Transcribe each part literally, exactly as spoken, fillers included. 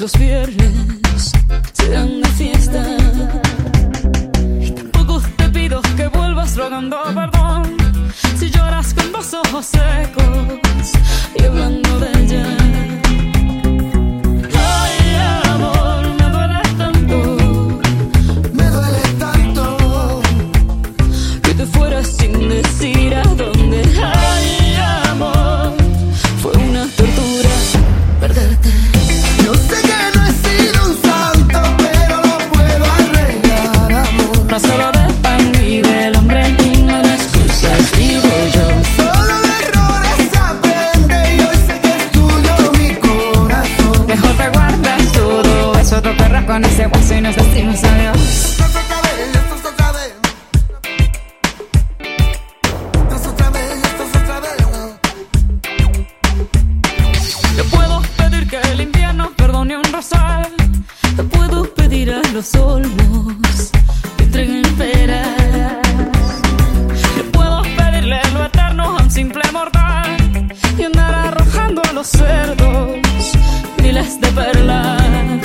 los viernes serán de fiesta. Y tampoco te pido que vuelvas rogando perdón si lloras con los ojos secos y hablando de ella. Ay, amor, me duele tanto, me duele tanto que te fueras sin decir a dónde. Ay, amor, fue una tortura perderte. Yo sé que no he sido un santo, pero lo puedo arreglar, amor. No solo de pan vive el hombre y no de excusas vivo yo. Solo de errores aprende y hoy sé que es tuyo mi corazón. Mejor te guardas todo eso, te perras con ese hueso y nos decimos adiós. Esto es otra vez, esto es otra vez. Esto es otra vez, esto es otra vez. Te puedo pedir que el invierno perdone un rosal. Te puedo pedir a los olmos que entreguen peras. Te puedo pedirle lo eterno a un simple mortal y andar arrojando a los cerdos miles de perlas.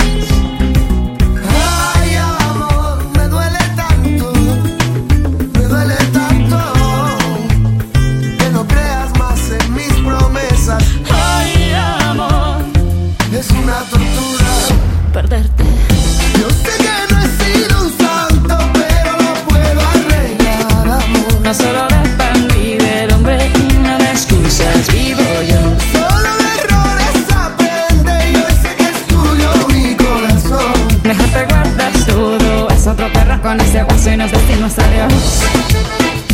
Ay, amor, me duele tanto, me duele tanto que no creas más en mis promesas. Ay, amor, Es una tortura perderte. Yo sé que no he sido un santo, pero lo puedo arreglar, amor. No solo de pan vive el hombre y no de excusas vivo yo. Solo de errores aprende y hoy sé que es tuyo mi corazón. Mejor te guardas todo, es otro perro con ese hueso y nos decimos adiós.